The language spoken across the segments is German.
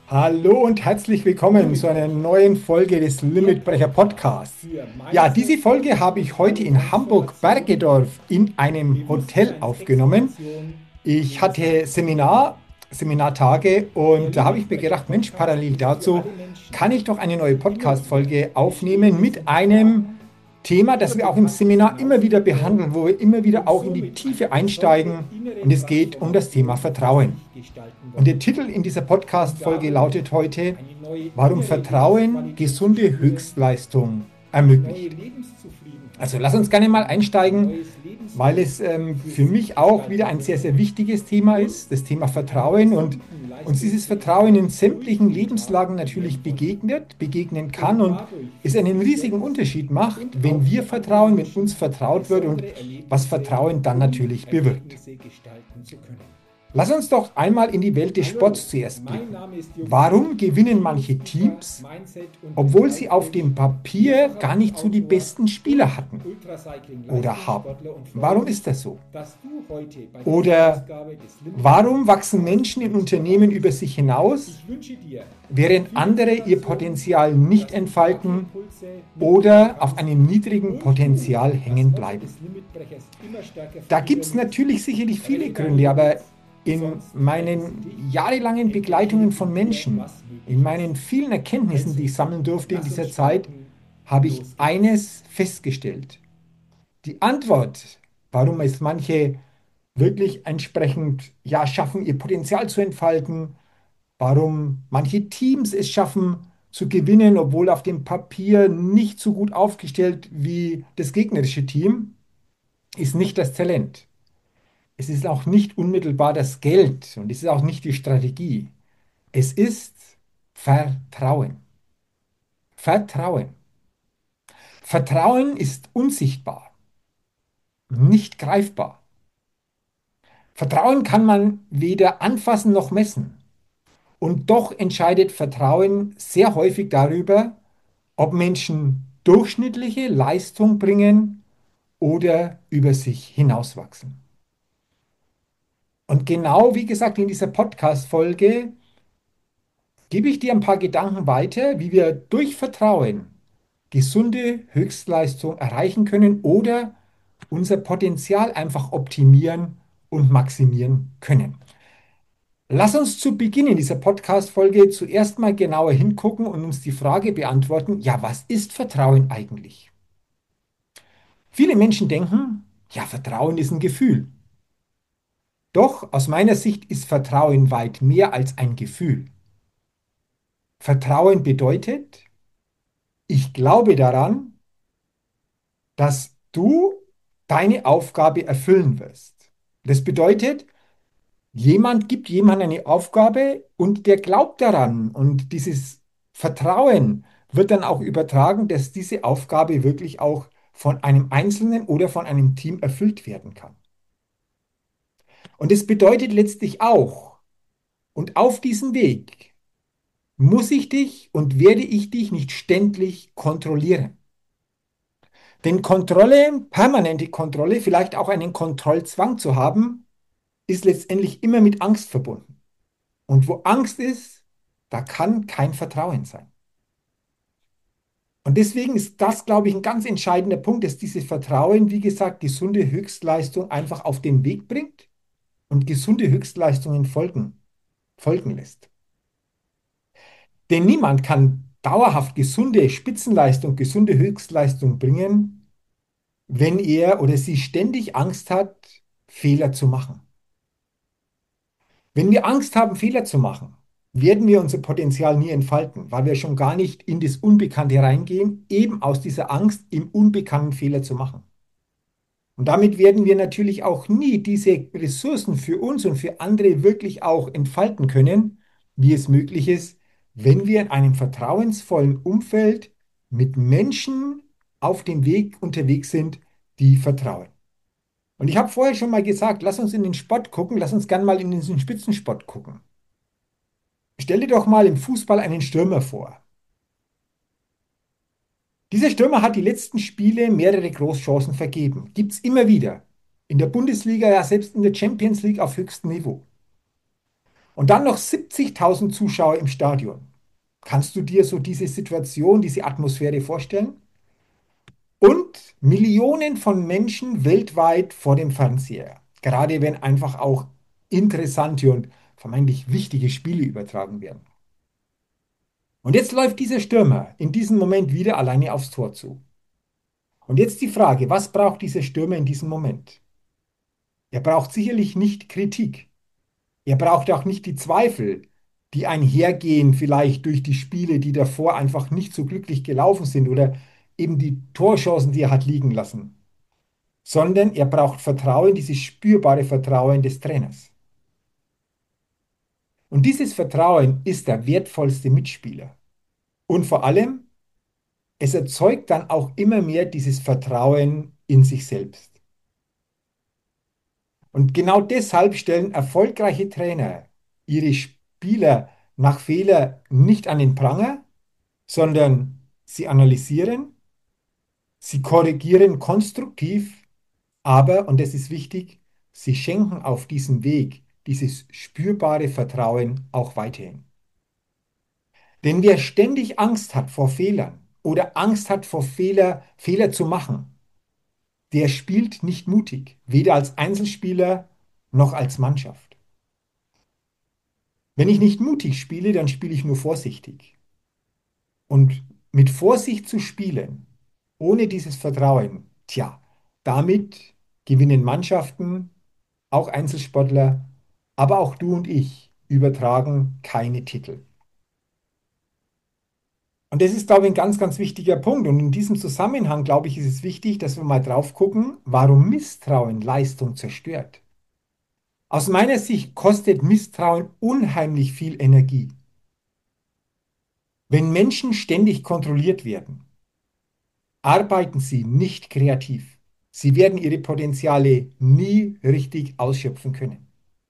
Hallo und herzlich willkommen zu einer neuen Folge des Limitbrecher Podcasts. Ja, diese Folge habe ich heute in Hamburg-Bergedorf in einem Hotel aufgenommen. Ich hatte Seminartage und da habe ich mir gedacht, Mensch, parallel dazu kann ich doch eine neue Podcast-Folge aufnehmen mit einem Thema, das wir auch im Seminar immer wieder behandeln, wo wir immer wieder auch in die Tiefe einsteigen. Und es geht um das Thema Vertrauen. Und der Titel in dieser Podcast-Folge lautet heute, warum Vertrauen gesunde Höchstleistung ermöglicht. Also lass uns gerne mal einsteigen, weil es für mich auch wieder ein sehr, sehr wichtiges Thema ist, das Thema Vertrauen und uns dieses Vertrauen in sämtlichen Lebenslagen natürlich begegnen kann und es einen riesigen Unterschied macht, wenn wir vertrauen, wenn uns vertraut wird und was Vertrauen dann natürlich bewirkt. Lass uns doch einmal in die Welt des Sports zuerst blicken. Warum gewinnen manche Teams, obwohl sie auf dem Papier gar nicht so die besten Spieler hatten oder haben? Warum ist das so? Oder warum wachsen Menschen in Unternehmen über sich hinaus, während andere ihr Potenzial nicht entfalten oder auf einem niedrigen Potenzial hängen bleiben? Da gibt es natürlich sicherlich viele Gründe, aber in meinen jahrelangen Begleitungen von Menschen, in meinen vielen Erkenntnissen, die ich sammeln durfte in dieser Zeit, habe ich eines festgestellt. Die Antwort, warum es manche wirklich entsprechend ja, schaffen, ihr Potenzial zu entfalten, warum manche Teams es schaffen zu gewinnen, obwohl auf dem Papier nicht so gut aufgestellt wie das gegnerische Team, ist nicht das Talent. Es ist auch nicht unmittelbar das Geld und es ist auch nicht die Strategie. Es ist Vertrauen. Vertrauen. Vertrauen ist unsichtbar, nicht greifbar. Vertrauen kann man weder anfassen noch messen. Und doch entscheidet Vertrauen sehr häufig darüber, ob Menschen durchschnittliche Leistung bringen oder über sich hinauswachsen. Und genau wie gesagt in dieser Podcast-Folge gebe ich dir ein paar Gedanken weiter, wie wir durch Vertrauen gesunde Höchstleistung erreichen können oder unser Potenzial einfach optimieren und maximieren können. Lass uns zu Beginn in dieser Podcast-Folge zuerst mal genauer hingucken und uns die Frage beantworten, ja, was ist Vertrauen eigentlich? Viele Menschen denken, ja, Vertrauen ist ein Gefühl. Doch aus meiner Sicht ist Vertrauen weit mehr als ein Gefühl. Vertrauen bedeutet, ich glaube daran, dass du deine Aufgabe erfüllen wirst. Das bedeutet, jemand gibt jemandem eine Aufgabe und der glaubt daran. Und dieses Vertrauen wird dann auch übertragen, dass diese Aufgabe wirklich auch von einem Einzelnen oder von einem Team erfüllt werden kann. Und es bedeutet letztlich auch, und auf diesem Weg muss ich dich und werde ich dich nicht ständig kontrollieren. Denn Kontrolle, permanente Kontrolle, vielleicht auch einen Kontrollzwang zu haben, ist letztendlich immer mit Angst verbunden. Und wo Angst ist, da kann kein Vertrauen sein. Und deswegen ist das, glaube ich, ein ganz entscheidender Punkt, dass dieses Vertrauen, wie gesagt, gesunde Höchstleistung einfach auf den Weg bringt und gesunde Höchstleistungen folgen lässt. Denn niemand kann dauerhaft gesunde Spitzenleistung, gesunde Höchstleistung bringen, wenn er oder sie ständig Angst hat, Fehler zu machen. Wenn wir Angst haben, Fehler zu machen, werden wir unser Potenzial nie entfalten, weil wir schon gar nicht in das Unbekannte reingehen, eben aus dieser Angst, im Unbekannten Fehler zu machen. Und damit werden wir natürlich auch nie diese Ressourcen für uns und für andere wirklich auch entfalten können, wie es möglich ist, wenn wir in einem vertrauensvollen Umfeld mit Menschen auf dem Weg unterwegs sind, die vertrauen. Und ich habe vorher schon mal gesagt, lass uns in den Sport gucken, lass uns gern mal in den Spitzensport gucken. Stell dir doch mal im Fußball einen Stürmer vor. Dieser Stürmer hat die letzten Spiele mehrere Großchancen vergeben. Gibt es immer wieder. In der Bundesliga, ja selbst in der Champions League auf höchstem Niveau. Und dann noch 70.000 Zuschauer im Stadion. Kannst du dir so diese Situation, diese Atmosphäre vorstellen? Und Millionen von Menschen weltweit vor dem Fernseher. Gerade wenn einfach auch interessante und vermeintlich wichtige Spiele übertragen werden. Und jetzt läuft dieser Stürmer in diesem Moment wieder alleine aufs Tor zu. Und jetzt die Frage, was braucht dieser Stürmer in diesem Moment? Er braucht sicherlich nicht Kritik. Er braucht auch nicht die Zweifel, die einhergehen vielleicht durch die Spiele, die davor einfach nicht so glücklich gelaufen sind oder eben die Torchancen, die er hat liegen lassen, sondern er braucht Vertrauen, dieses spürbare Vertrauen des Trainers. Und dieses Vertrauen ist der wertvollste Mitspieler. Und vor allem, es erzeugt dann auch immer mehr dieses Vertrauen in sich selbst. Und genau deshalb stellen erfolgreiche Trainer ihre Spieler nach Fehler nicht an den Pranger, sondern sie analysieren, sie korrigieren konstruktiv, aber, und das ist wichtig, sie schenken auf diesem Weg dieses spürbare Vertrauen auch weiterhin. Denn wer ständig Angst hat vor Fehlern oder Angst hat vor Fehler zu machen, der spielt nicht mutig, weder als Einzelspieler noch als Mannschaft. Wenn ich nicht mutig spiele, dann spiele ich nur vorsichtig. Und mit Vorsicht zu spielen, ohne dieses Vertrauen, tja, damit gewinnen Mannschaften, auch Einzelsportler, aber auch du und ich übertragen keine Titel. Und das ist, glaube ich, ein ganz, ganz wichtiger Punkt. Und in diesem Zusammenhang, glaube ich, ist es wichtig, dass wir mal drauf gucken, warum Misstrauen Leistung zerstört. Aus meiner Sicht kostet Misstrauen unheimlich viel Energie. Wenn Menschen ständig kontrolliert werden, arbeiten sie nicht kreativ. Sie werden ihre Potenziale nie richtig ausschöpfen können.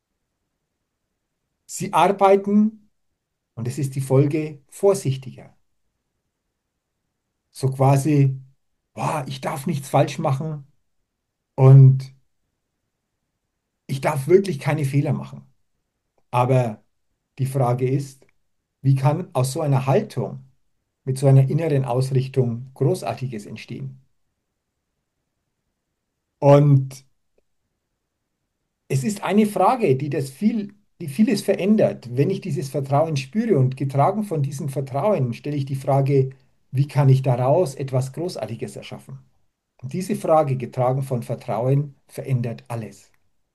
Sie arbeiten, und das ist die Folge, vorsichtiger. So quasi, boah, ich darf nichts falsch machen und ich darf wirklich keine Fehler machen. Aber die Frage ist, wie kann aus so einer Haltung, mit so einer inneren Ausrichtung Großartiges entstehen? Und es ist eine Frage, die vieles verändert. Wenn ich dieses Vertrauen spüre und getragen von diesem Vertrauen, stelle ich die Frage, wie kann ich daraus etwas Großartiges erschaffen? Und diese Frage, getragen von Vertrauen, verändert alles.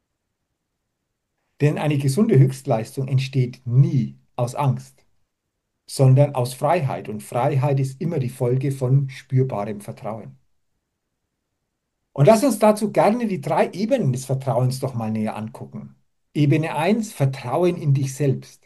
Denn eine gesunde Höchstleistung entsteht nie aus Angst, sondern aus Freiheit. Und Freiheit ist immer die Folge von spürbarem Vertrauen. Und lass uns dazu gerne die drei Ebenen des Vertrauens doch mal näher angucken. Ebene eins: Vertrauen in dich selbst.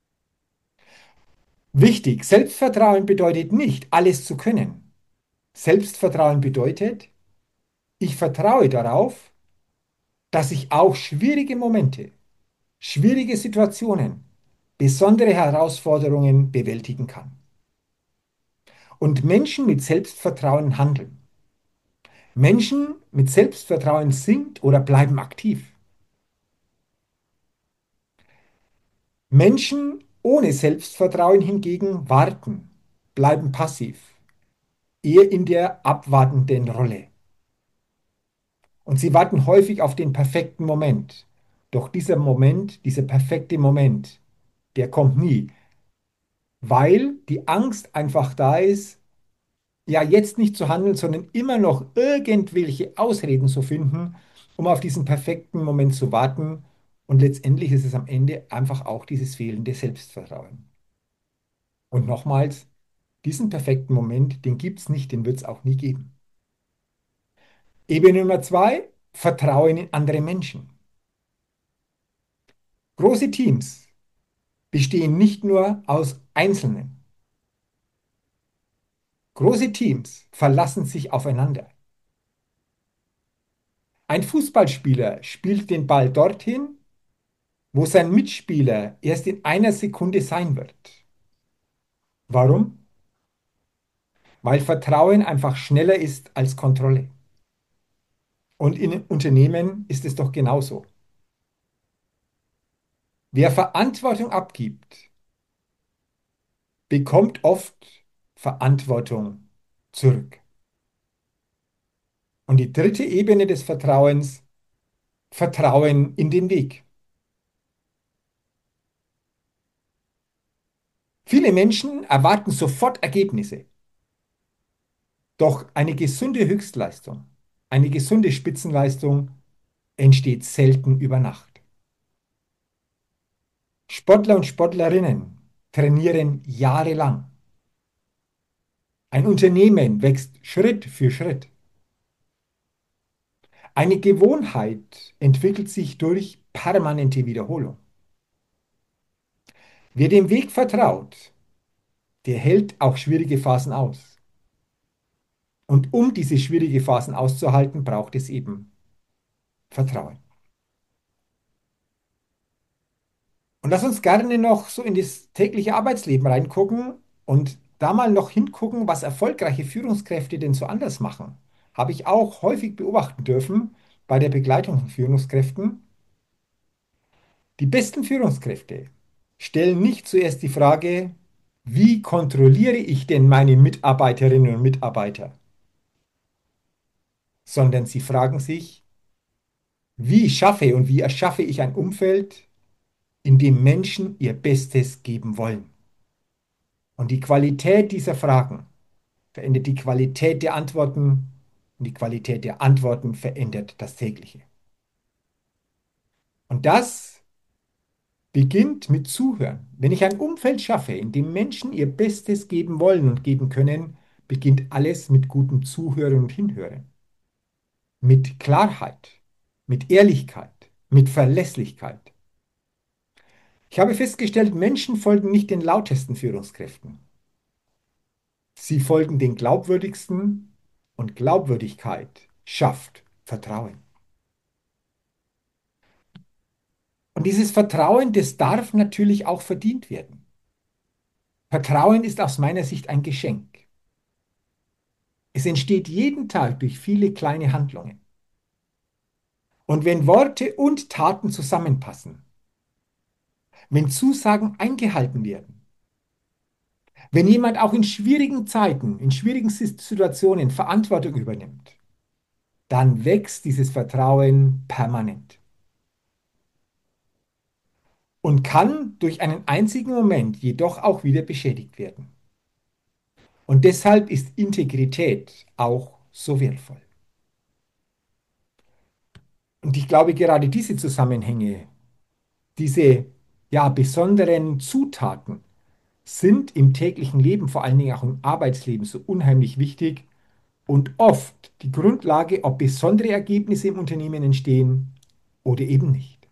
Wichtig, Selbstvertrauen bedeutet nicht, alles zu können. Selbstvertrauen bedeutet, ich vertraue darauf, dass ich auch schwierige Momente, schwierige Situationen, besondere Herausforderungen bewältigen kann. Und Menschen mit Selbstvertrauen handeln. Menschen mit Selbstvertrauen sind oder bleiben aktiv. Menschen ohne Selbstvertrauen hingegen warten, bleiben passiv, eher in der abwartenden Rolle. Und sie warten häufig auf den perfekten Moment. Doch dieser Moment, dieser perfekte Moment, der kommt nie, weil die Angst einfach da ist, ja jetzt nicht zu handeln, sondern immer noch irgendwelche Ausreden zu finden, um auf diesen perfekten Moment zu warten. Und letztendlich ist es am Ende einfach auch dieses fehlende Selbstvertrauen. Und nochmals, diesen perfekten Moment, den gibt es nicht, den wird es auch nie geben. Ebene Nummer zwei: Vertrauen in andere Menschen. Große Teams bestehen nicht nur aus Einzelnen. Große Teams verlassen sich aufeinander. Ein Fußballspieler spielt den Ball dorthin, wo sein Mitspieler erst in einer Sekunde sein wird. Warum? Weil Vertrauen einfach schneller ist als Kontrolle. Und in Unternehmen ist es doch genauso. Wer Verantwortung abgibt, bekommt oft Verantwortung zurück. Und die dritte Ebene des Vertrauens, Vertrauen in den Weg. Viele Menschen erwarten sofort Ergebnisse, doch eine gesunde Höchstleistung, eine gesunde Spitzenleistung entsteht selten über Nacht. Sportler und Sportlerinnen trainieren jahrelang. Ein Unternehmen wächst Schritt für Schritt. Eine Gewohnheit entwickelt sich durch permanente Wiederholung. Wer dem Weg vertraut, der hält auch schwierige Phasen aus. Und um diese schwierige Phasen auszuhalten, braucht es eben Vertrauen. Und lass uns gerne noch so in das tägliche Arbeitsleben reingucken und da mal noch hingucken, was erfolgreiche Führungskräfte denn so anders machen. Habe ich auch häufig beobachten dürfen bei der Begleitung von Führungskräften. Die besten Führungskräfte stellen nicht zuerst die Frage, wie kontrolliere ich denn meine Mitarbeiterinnen und Mitarbeiter, sondern sie fragen sich, wie schaffe und wie erschaffe ich ein Umfeld, in dem Menschen ihr Bestes geben wollen. Und die Qualität dieser Fragen verändert die Qualität der Antworten und die Qualität der Antworten verändert das tägliche. Und das beginnt mit Zuhören. Wenn ich ein Umfeld schaffe, in dem Menschen ihr Bestes geben wollen und geben können, beginnt alles mit gutem Zuhören und Hinhören. Mit Klarheit, mit Ehrlichkeit, mit Verlässlichkeit. Ich habe festgestellt, Menschen folgen nicht den lautesten Führungskräften. Sie folgen den glaubwürdigsten und Glaubwürdigkeit schafft Vertrauen. Und dieses Vertrauen, das darf natürlich auch verdient werden. Vertrauen ist aus meiner Sicht ein Geschenk. Es entsteht jeden Tag durch viele kleine Handlungen. Und wenn Worte und Taten zusammenpassen, wenn Zusagen eingehalten werden, wenn jemand auch in schwierigen Zeiten, in schwierigen Situationen Verantwortung übernimmt, dann wächst dieses Vertrauen permanent und kann durch einen einzigen Moment jedoch auch wieder beschädigt werden. Und deshalb ist Integrität auch so wertvoll. Und ich glaube, gerade diese Zusammenhänge, diese ja besonderen Zutaten sind im täglichen Leben, vor allen Dingen auch im Arbeitsleben, so unheimlich wichtig und oft die Grundlage, ob besondere Ergebnisse im Unternehmen entstehen oder eben nicht.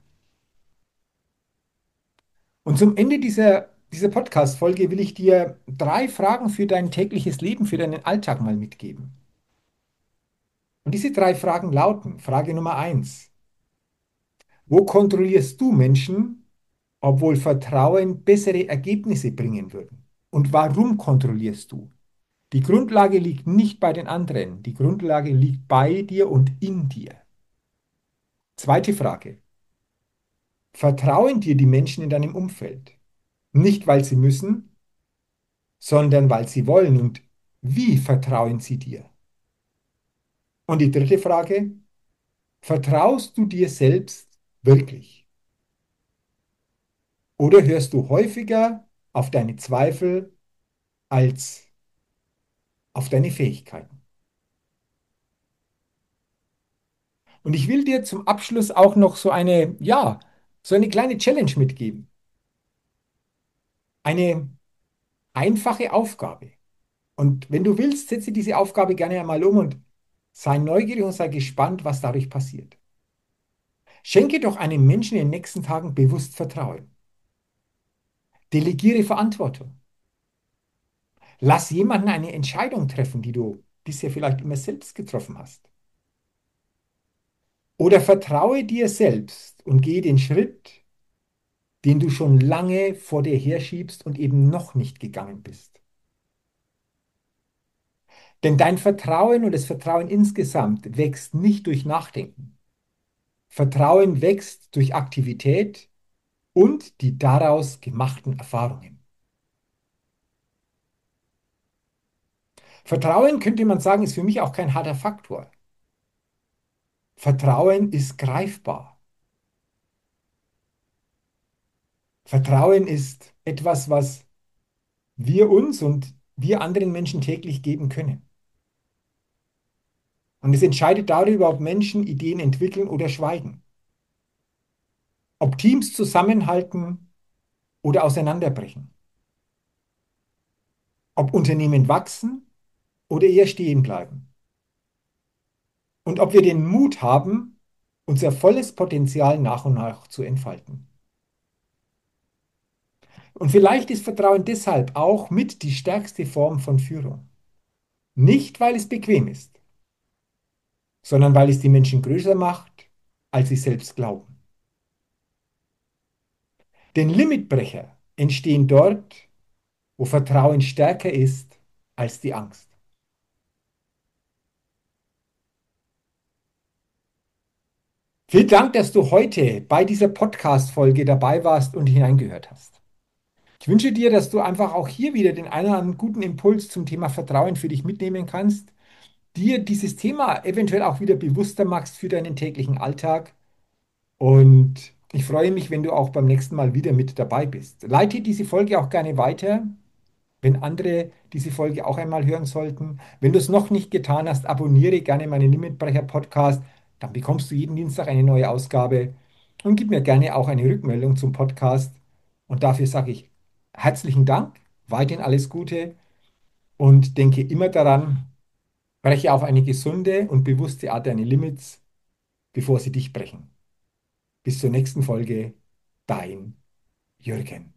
Und zum Ende dieser Podcast-Folge will ich dir 3 Fragen für dein tägliches Leben, für deinen Alltag mal mitgeben. Und diese 3 Fragen lauten: Frage Nummer 1: Wo kontrollierst du Menschen, obwohl Vertrauen bessere Ergebnisse bringen würden? Und warum kontrollierst du? Die Grundlage liegt nicht bei den anderen, die Grundlage liegt bei dir und in dir. Zweite Frage: Vertrauen dir die Menschen in deinem Umfeld? Nicht, weil sie müssen, sondern weil sie wollen. Und wie vertrauen sie dir? Und die dritte Frage: Vertraust du dir selbst wirklich? Oder hörst du häufiger auf deine Zweifel als auf deine Fähigkeiten? Und ich will dir zum Abschluss auch noch so eine kleine Challenge mitgeben. Eine einfache Aufgabe. Und wenn du willst, setze diese Aufgabe gerne einmal um und sei neugierig und sei gespannt, was dadurch passiert. Schenke doch einem Menschen in den nächsten Tagen bewusst Vertrauen. Delegiere Verantwortung. Lass jemanden eine Entscheidung treffen, die du bisher vielleicht immer selbst getroffen hast. Oder vertraue dir selbst und gehe den Schritt, den du schon lange vor dir herschiebst und eben noch nicht gegangen bist. Denn dein Vertrauen und das Vertrauen insgesamt wächst nicht durch Nachdenken. Vertrauen wächst durch Aktivität und die daraus gemachten Erfahrungen. Vertrauen, könnte man sagen, ist für mich auch kein harter Faktor. Vertrauen ist greifbar. Vertrauen ist etwas, was wir uns und wir anderen Menschen täglich geben können. Und es entscheidet darüber, ob Menschen Ideen entwickeln oder schweigen. Ob Teams zusammenhalten oder auseinanderbrechen. Ob Unternehmen wachsen oder eher stehen bleiben. Und ob wir den Mut haben, unser volles Potenzial nach und nach zu entfalten. Und vielleicht ist Vertrauen deshalb auch mit die stärkste Form von Führung. Nicht, weil es bequem ist, sondern weil es die Menschen größer macht, als sie selbst glauben. Denn Limitbrecher entstehen dort, wo Vertrauen stärker ist als die Angst. Vielen Dank, dass du heute bei dieser Podcast-Folge dabei warst und hineingehört hast. Ich wünsche dir, dass du einfach auch hier wieder den einen oder anderen guten Impuls zum Thema Vertrauen für dich mitnehmen kannst, dir dieses Thema eventuell auch wieder bewusster machst für deinen täglichen Alltag. Und ich freue mich, wenn du auch beim nächsten Mal wieder mit dabei bist. Leite diese Folge auch gerne weiter, wenn andere diese Folge auch einmal hören sollten. Wenn du es noch nicht getan hast, abonniere gerne meinen Limitbrecher Podcast. Dann bekommst du jeden Dienstag eine neue Ausgabe. Und gib mir gerne auch eine Rückmeldung zum Podcast. Und dafür sage ich herzlichen Dank, weiterhin alles Gute und denke immer daran, breche auf eine gesunde und bewusste Art deine Limits, bevor sie dich brechen. Bis zur nächsten Folge, dein Jürgen.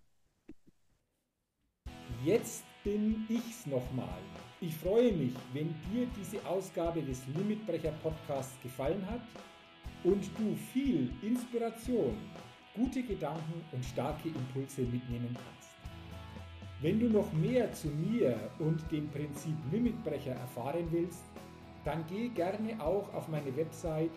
Jetzt bin ich's nochmal. Ich freue mich, wenn dir diese Ausgabe des Limitbrecher Podcasts gefallen hat und du viel Inspiration, gute Gedanken und starke Impulse mitnehmen kannst. Wenn du noch mehr zu mir und dem Prinzip Limitbrecher erfahren willst, dann geh gerne auch auf meine Website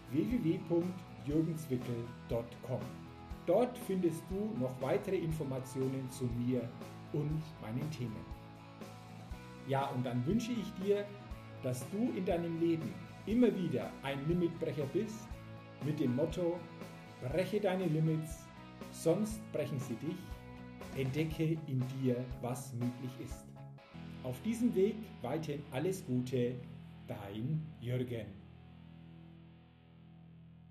www.jürgenzwickel.com. Dort findest du noch weitere Informationen zu mir und meinen Themen. Ja, und dann wünsche ich dir, dass du in deinem Leben immer wieder ein Limitbrecher bist, mit dem Motto: breche deine Limits, sonst brechen sie dich. Entdecke in dir, was möglich ist. Auf diesem Weg weiterhin alles Gute, dein Jürgen.